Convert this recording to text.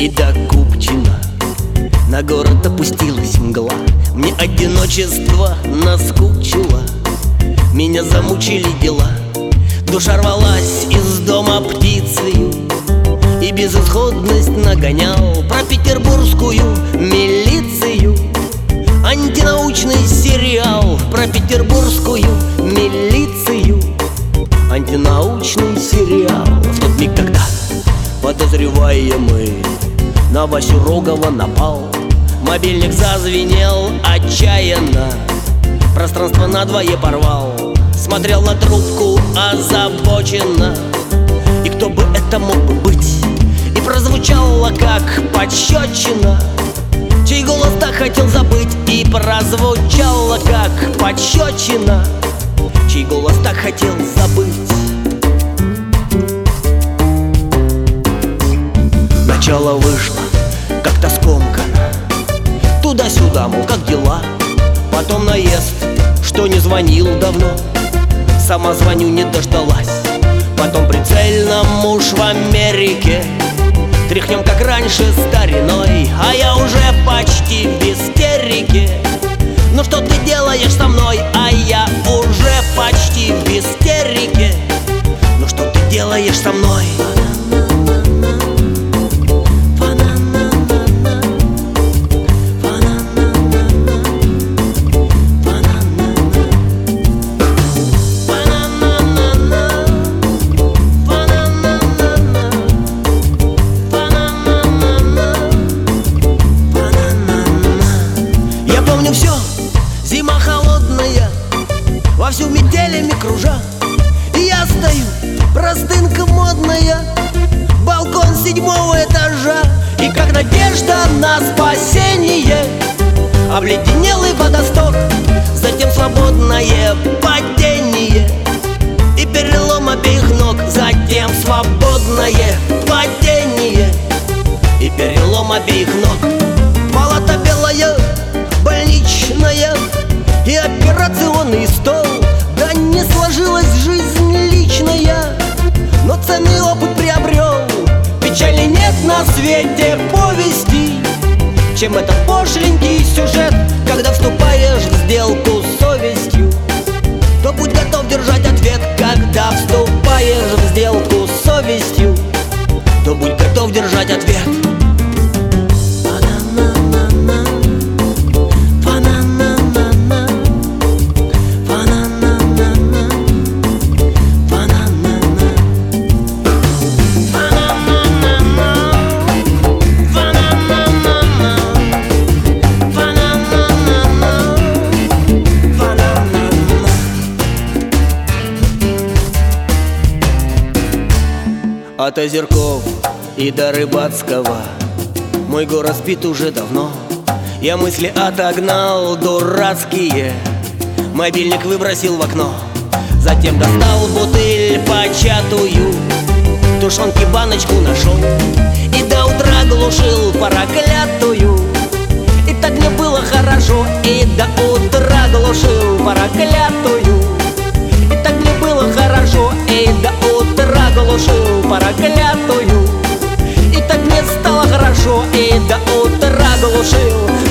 и до Купчино. На город опустилась мгла, мне одиночество наскучило. Меня замучили дела, душа рвалась из дома птицею, и безысходность нагонял про петербургскую милицию. Антинаучный сериал про петербургскую милицию. Антинаучный сериал. В тот миг, когда подозреваемый на Васю Рогова напал, мобильник зазвенел отчаянно, пространство надвое порвал. Смотрел на трубку озабоченно, и кто бы это мог бы быть? И прозвучало как пощечина, чей голос так хотел забыть. И прозвучало как пощечина, чей голос так хотел забыть. Начало вышло как-то скомканно, туда-сюда, мол, как дела. Потом наезд, что не звонил давно, сама звоню, не дождалась. Потом прицельно муж в Америке, тряхнем как раньше стариной, а я уже почти в истерике. Ну что ты делаешь со мной, а я уже почти в истерике. Ну что ты делаешь со мной? Все, зима холодная, вовсю метелями кружа, и я стою, простынка модная, балкон 7-го этажа. И как надежда на спасение, обледенелый водосток, затем свободное падение и перелом обеих ног. Затем свободное падение и перелом обеих ног. Палата белая, больничная и операционный стол. Да не сложилась жизнь личная, но ценный опыт приобрел. Печали нет на свете повести, чем этот пошленький сюжет. Когда вступаешь в сделку с совестью, то будь готов держать ответ. Когда вступаешь в сделку с совестью, то будь готов держать ответ. От Озерков и до Рыбацкого мой город спит уже давно. Я мысли отогнал дурацкие, мобильник выбросил в окно. Затем достал бутыль початую, тушенки баночку нашел и до утра глушил проклятую. И так мне было хорошо, и до утра глушил проклятую. И так мне было хорошо, и до утра глушил проклятую. И так мне стало хорошо, и до утра глушил